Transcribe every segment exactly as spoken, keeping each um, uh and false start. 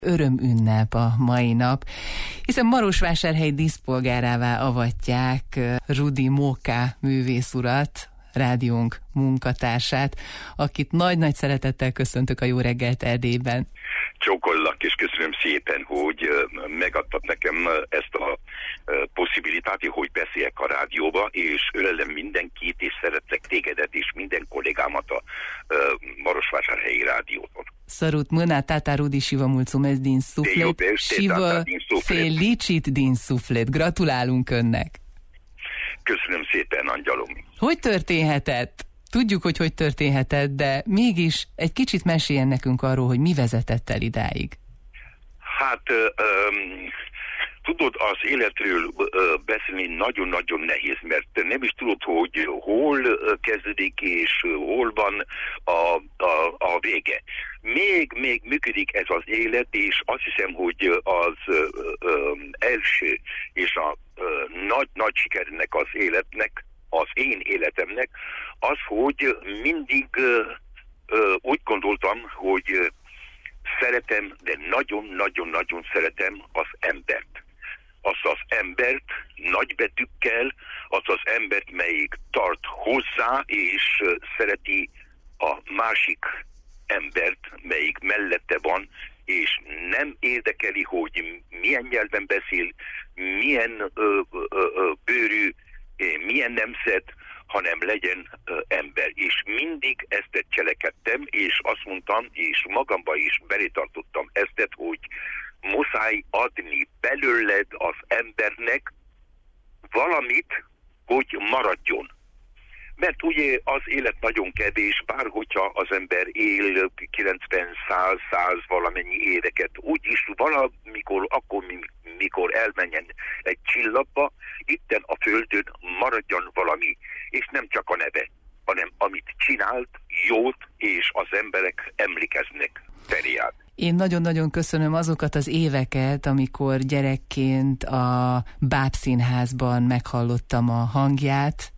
Örömünnep a mai nap, hiszen Marosvásárhely díszpolgárává avatják Rudi Móka művész urat, rádiónk munkatársát, akit nagy-nagy szeretettel köszöntök a Jó reggelt Erdélyben. Csókollak, és köszönöm szépen, hogy megadtad nekem ezt a possibilitáti, hogy beszéljek a rádióba, és ölelem mindenkit, és szeretlek tégedet, és minden kollégámat a Marosvásárhelyi rádiótól. Sarut mâna tata Rudi și vă mulțumesc din suflet și vă felicit din suflet. Gratulálunk önnek! Köszönöm szépen, angyalom! Hogy történhetett? Tudjuk, hogy hogy történhetett, de mégis egy kicsit meséljen nekünk arról, hogy mi vezetett el idáig. Hát, um, tudod, az életről uh, beszélni nagyon-nagyon nehéz, mert nem is tudod, hogy hol kezdődik és hol van a, a, a vége. Még, még működik ez az élet, és azt hiszem, hogy az uh, um, első és a uh, nagy-nagy sikernek az életnek, az én életemnek, az, hogy mindig uh, uh, úgy gondoltam, hogy uh, szeretem, de nagyon-nagyon-nagyon szeretem az embert. Azt az embert nagybetűkkel, azt az embert, melyik tart hozzá, és uh, szereti a másik embert, melyik mellette van, és nem érdekeli, hogy milyen nyelven beszél, milyen uh, uh, uh, bőrű, milyen nemzet, hanem legyen uh, ember. És mindig ezt cselekedtem, és azt mondtam, és magamba is belétartottam ezt, hogy muszáj adni belőled az embernek valamit, hogy maradjon. Mert ugye az élet nagyon kevés, bár hogyha az ember él kilencven, száz, száz valamennyi éveket, úgyis valamikor, akkor, mikor elmenjen egy csillagba, itten a földön maradjon valami, és nem csak a neve, hanem amit csinált, jót, és az emberek emlékeznek feléját. Én nagyon-nagyon köszönöm azokat az éveket, amikor gyerekként a Bábszínházban meghallottam a hangját,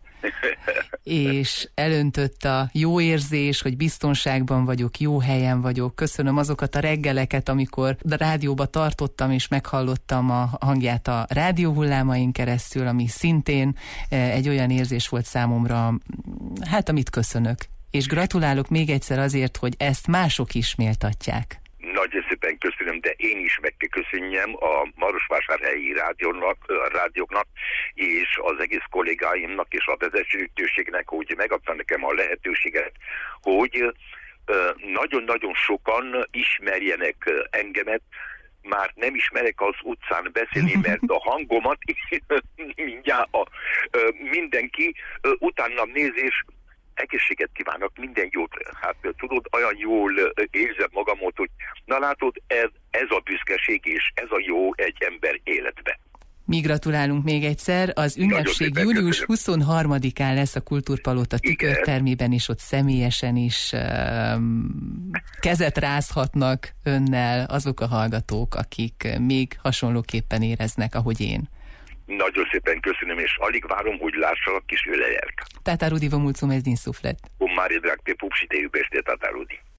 és elöntött a jó érzés, hogy biztonságban vagyok, jó helyen vagyok. Köszönöm azokat a reggeleket, amikor a rádióba tartottam, és meghallottam a hangját a rádióhullámain keresztül, ami szintén egy olyan érzés volt számomra, hát amit köszönök. És gratulálok még egyszer azért, hogy ezt mások is méltatják. Nagyon szépen köszönöm, de én is meg kell köszönjem a Marosvásárhelyi rádiónak, rádióknak, és az egész kollégáimnak, és a vezetőségnek, hogy megadta nekem a lehetőséget, hogy nagyon-nagyon sokan ismerjenek engemet. Már nem ismerek az utcán beszélni, mert a hangomat mindjárt a, mindenki utánam nézés. Egészséget kívánok, minden jót. Hát tudod, olyan jól érzem magamot, hogy na látod, ez, ez a büszkeség és ez a jó egy ember életbe. Mi gratulálunk még egyszer. Az ünnepség július huszonharmadikán lesz a Kultúrpalota tükörtermében, és ott személyesen is um, kezet rázhatnak önnel azok a hallgatók, akik még hasonlóképpen éreznek, ahogy én. Nagyon szépen köszönöm, és alig várom, hogy lássalak és öleljek. Tata Rudi, vă mulțumesc din suflet. Cu mare drag te pup și te iubește, Tata Rudi.